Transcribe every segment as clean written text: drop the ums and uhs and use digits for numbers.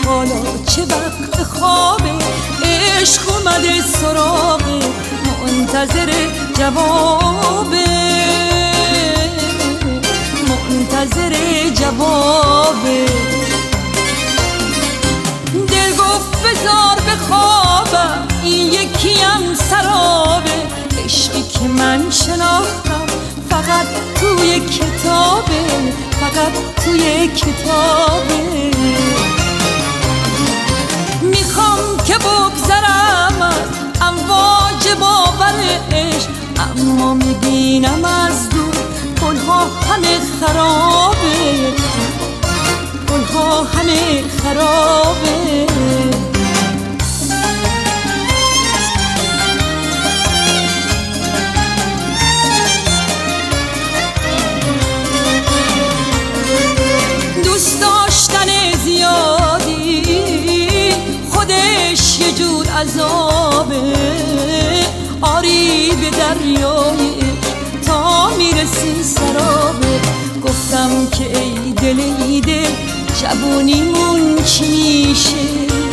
حالا چه وقت خوابه، عشق اومده سراغه، منتظر جوابه، منتظر جوابه. دل گفت بذار بخوابم، این یکیم سرابه، عشقی که من شناختم فقط توی کتابه، فقط توی کتابه. میخوام که بگذرم از امواج باور عشق، اما میبینم از دور گلها همه خرابه، گلها همه خرابه. دوست داشتن زیادی خودش یه جور عذابه، آری به دریای تا میرسی سرابه. گفتم که ای دل ای دل جوونیمون چی میشه،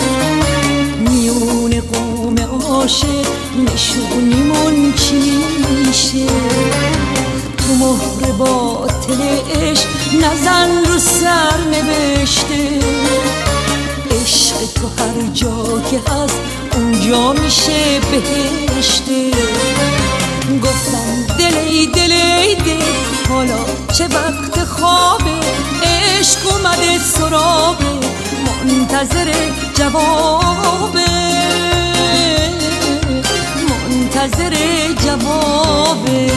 میون قوم عاشق نشونیمون چی میشه. تو مهر باطل عشق نزن رو سر نوشته، عشق تو هر جا که هست اونجا میشه بهشته. گفتم دل ای دل ای دل حالا چه وقت خوابه، عشق اومده سراغه، منتظر جوابه، منتظر جوابه.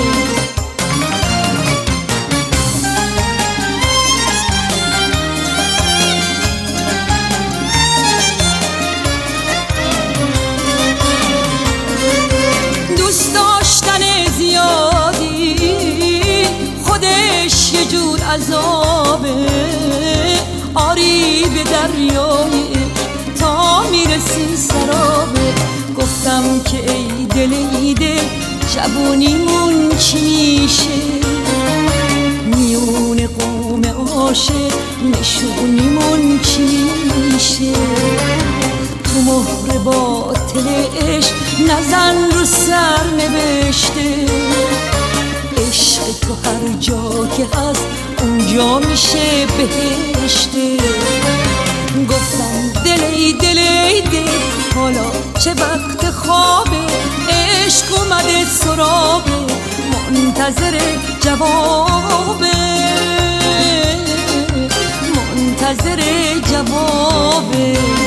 دوست داشتن زیادی خودش یه جور عذابه، آری به دریای تا میرسی سرابه. گفتم که ای دل ای دل جوونیمون چی میشه، میون قوم عاشق نشونیمون چی میشه. تو مهر باطل عشق نزن رو سر نوشته، عشق تو هر جا که هست اونجا میشه بهشته. گفتم دل ای دل ای دل حالا چه وقت خوابه، عشق اومده سراغه، منتظر جوابه، منتظر جوابه.